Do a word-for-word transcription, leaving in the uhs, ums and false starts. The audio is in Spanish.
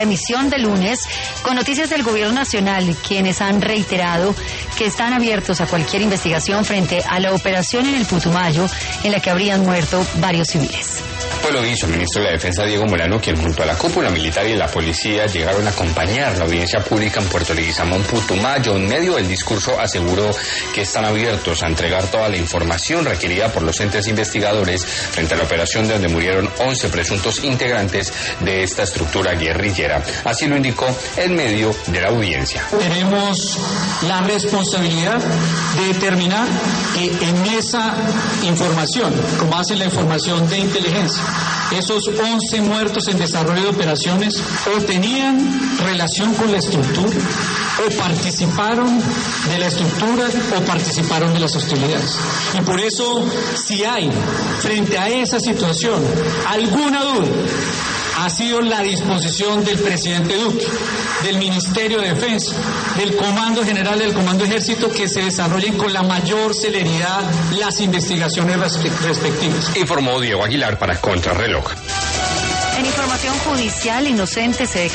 Emisión de lunes con noticias del gobierno nacional, quienes han reiterado que están abiertos a cualquier investigación frente a la operación en el Putumayo en la que habrían muerto varios civiles. Pues lo hizo el ministro de la Defensa, Diego Molano, quien junto a la cúpula militar y la policía llegaron a acompañar la audiencia pública en Puerto Leguizamón, Putumayo. En medio del discurso aseguró que están abiertos a entregar toda la información requerida por los entes investigadores frente a la operación de donde murieron once presuntos integrantes de esta estructura guerrillera. Así lo indicó en medio de la audiencia. Tenemos la responsabilidad de determinar que en esa información, como hace la información de inteligencia, esos once muertos en desarrollo de operaciones o tenían relación con la estructura, o participaron de la estructura, o participaron de las hostilidades. Y por eso, si hay, frente a esa situación, alguna duda, ha sido la disposición del presidente Duque, del Ministerio de Defensa, del Comando General del Comando Ejército, que se desarrollen con la mayor celeridad las investigaciones respectivas. Informó Diego Aguilar para Contrarreloj. En información judicial, Inocente se declaró